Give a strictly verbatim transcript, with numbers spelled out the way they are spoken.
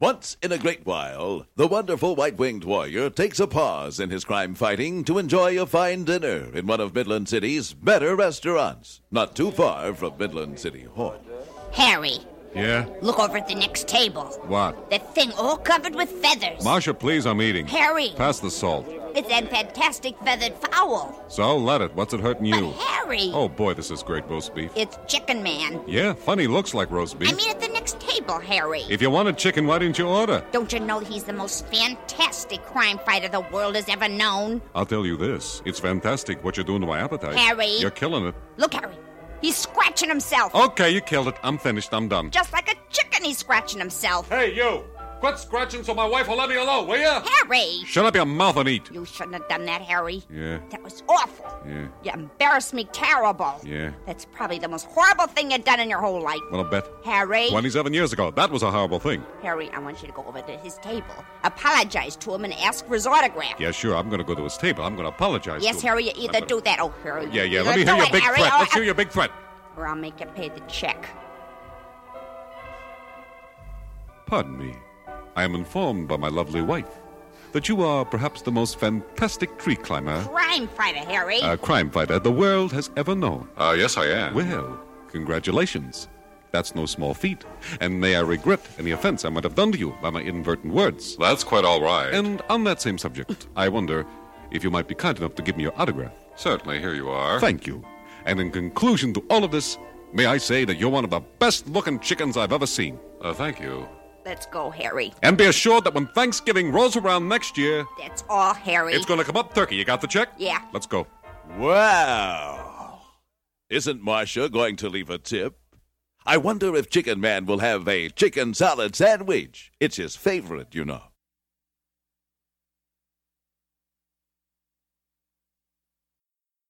Once in a great while, the wonderful white-winged warrior takes a pause in his crime fighting to enjoy a fine dinner in one of Midland City's better restaurants, not too far from Midland City Hall. Harry. Yeah? Look over at the next table. What? That thing all covered with feathers. Marcia, please, I'm eating. Harry. Pass the salt. It's that fantastic feathered fowl. So, let it. What's it hurting you? But Harry. Oh, boy, this is great roast beef. It's Chicken Man. Yeah, funny looks like roast beef. I mean at the next table, Harry. If you wanted chicken, why didn't you order? Don't you know he's the most fantastic crime fighter the world has ever known? I'll tell you this. It's fantastic what you're doing to my appetite. Harry. You're killing it. Look, Harry. He's scratching himself. Okay, you killed it. I'm finished. I'm done. Just like a chicken, he's scratching himself. Hey, you! Quit scratching so my wife will let me alone, will you? Harry! Shut up your mouth and eat. You shouldn't have done that, Harry. Yeah. That was awful. Yeah. You embarrassed me terrible. Yeah. That's probably the most horrible thing you've done in your whole life. Well, I bet. Harry. twenty-seven years ago, that was a horrible thing. Harry, I want you to go over to his table, apologize to him, and ask for his autograph. Yeah, sure. I'm going to go to his table. I'm going to apologize Yes, to him. Harry, you either do that. Oh, Harry. Yeah, yeah. You Let me do hear your it, big Harry. threat. Oh, Let's hear your big threat. Or I'll make you pay the check. Pardon me. I am informed by my lovely wife that you are perhaps the most fantastic tree climber, Crime fighter, Harry. uh, crime fighter the world has ever known. Uh, yes, I am. Well, congratulations. That's no small feat. And may I regret any offense I might have done to you by my inadvertent words. That's quite all right. And on that same subject, I wonder if you might be kind enough to give me your autograph. Certainly, here you are. Thank you. And in conclusion to all of this, may I say that you're one of the best-looking chickens I've ever seen. Uh, thank you. Let's go, Harry. And be assured that when Thanksgiving rolls around next year, That's all, Harry. it's going to come up turkey. You got the check? Yeah. Let's go. Wow. Isn't Marcia going to leave a tip? I wonder if Chicken Man will have a chicken salad sandwich. It's his favorite, you know.